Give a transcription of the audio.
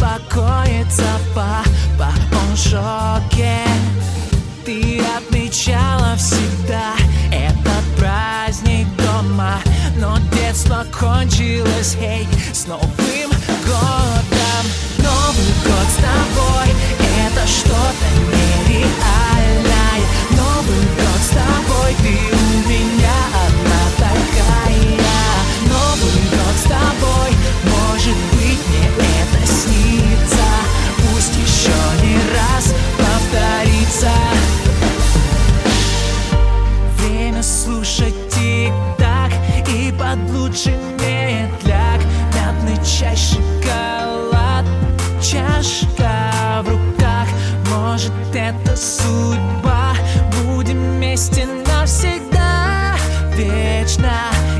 беспокоится папа, он в шоке. Ты отмечала всегда этот праздник дома, но детство кончилось, эй, с Новым годом. Новый год с тобой — это что-то нереальное. Новый год с тобой, ты у меня одна такая. Новый год с тобой, может быть, мне это снится, пусть еще не раз повторится. Время слушать тик-так и под лучший медляк, мятный чай, шоколад, чашка в руках. Может, это судьба, будем вместе навсегда, вечно.